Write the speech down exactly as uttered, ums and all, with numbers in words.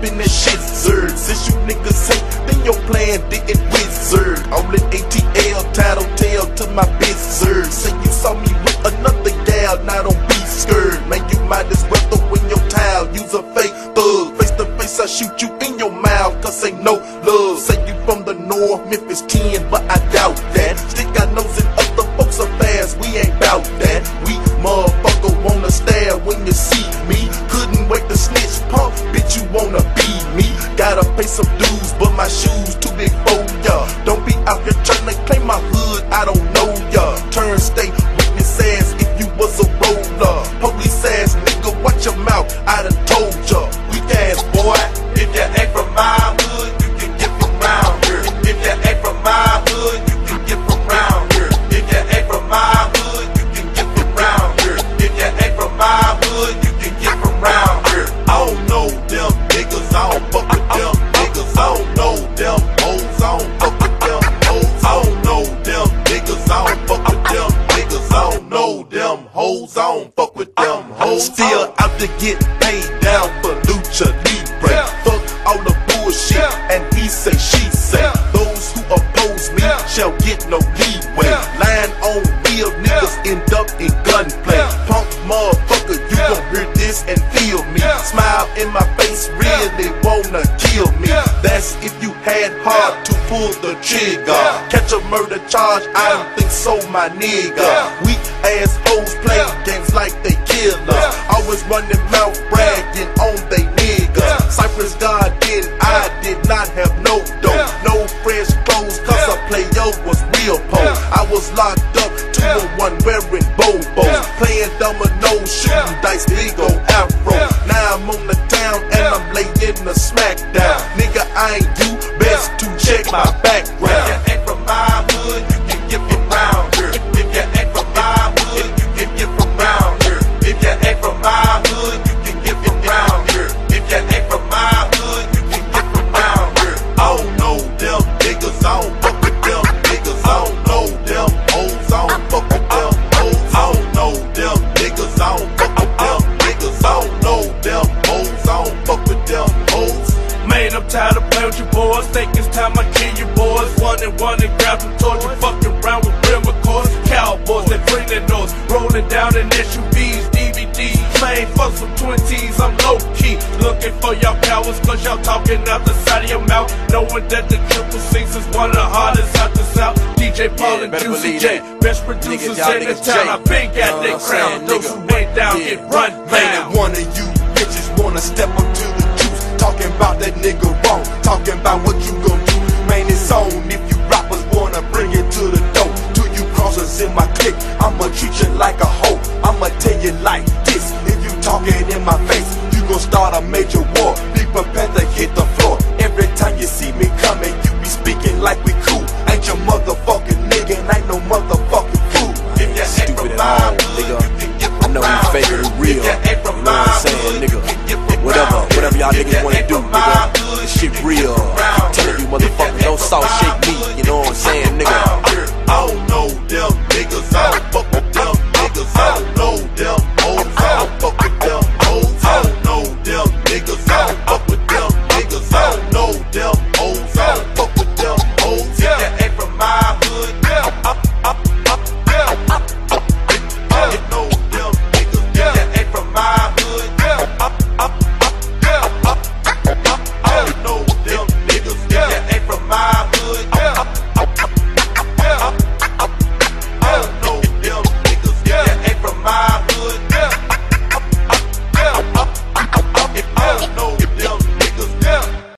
poppin' that shit, sir. Since you niggas hate, then your plan didn't wizard. All in A T L, tattletale to my bitch, sir. Say you saw me with another gal, now don't be scared. Man, you might as well throw in your towel, use a fake thug. Face to face, I shoot you in your mouth, cause ain't no love. Say you from the north, Memphis ten, but I doubt that. Stick our nose in other folks are fast, we ain't bout that. We motherfucker wanna stare when you see me. Couldn't wait to snitch, pump, bitch, you wanna be me. Gotta pay some dues, but my shoes too big for ya. Don't be out here tryna claim my hood, I don't know ya. Turn state witness ass if you was a roller. Police ass nigga, watch your mouth, I done told ya. Weak ass boy, if you act from my hood, you can get from round here. If you act from my hood, you can get from round here. If you act from my hood, you can get from round here. If you act from my hood, you can get from round here. I don't know them niggas, I don't fuck with them niggas. I don't know them hoes, I don't fuck with them hoes. I don't know them niggas, I don't fuck with them niggas. I don't know them hoes, I don't fuck with them hoes. Still out to get paid down for Lucha Libre. Fuck all the bullshit and he say, she say. Those who oppose me shall get no leeway. Lying on real niggas end up in gunplay. Punk motherfucker, you gon' hear this and feel me. Smile in my face, really wanna kill me. That's if you had hard to pull the trigger. Catch a murder charge, I don't think so, my nigga. Weak ass hoes play games like they killers. Always running mouth bragging on they niggas. Cypress Garden, I did not have no dough. No fresh clothes, cause a player was real poor. I was locked up, two oh one wearing bobos. Playing dominoes, shooting dice, big ol' afro. Now I'm on the town and I'm laying the smackdown. Nigga, I ain't you, best to check my background. If you act from my hood, you can get from round here. If you act from my hood, you can get from round here. If you act from my hood, you can get from round here. If you act from my hood, you can get from round here. I don't know them niggas, I don't fuck with them niggas. I don't know them hoes, I don't fuck with them hoes. I don't know them niggas, I don't fuck with them niggas. I don't know them hoes, I don't fuck with them hoes. Man, I'm tired of playing with you boys. Think it's time I kill you boys. One and one and grab some toys. You fucking around with real McCoys. Cowboys, they bring their nose. Rolling down in S U Vs, D V Ds. Playing for some twenties, I'm low key. Looking for y'all cowards, cause y'all talking out the side of your mouth. Knowing that the triple six is one of the hardest out the south. D J Paul yeah, and Juicy J, best producers niggas, in the town. I been got that crown. Those who ain't down yeah. get run Man, down. one of you bitches wanna step up to the juice. Talking about that nigga wrong, talking about what you gon' do. Man, it's on if you rappers wanna bring it to the door. Till you crossers in my clique, I'ma treat you like a hoe. I'ma tell you like this, if you talking in my face, you gon' start a major war. Big Panther hit the floor. Every time you see me coming, you be speaking like we cool. Ain't your motherfucking nigga, and ain't no motherfucking fool. If you act from my hood, you can get from I know you fake it real. You know what I'm saying, nigga? Whatever, whatever y'all niggas wanna do, nigga. This shit real. I'm telling you, motherfucker, don't salt shake me. You know what I'm saying, nigga?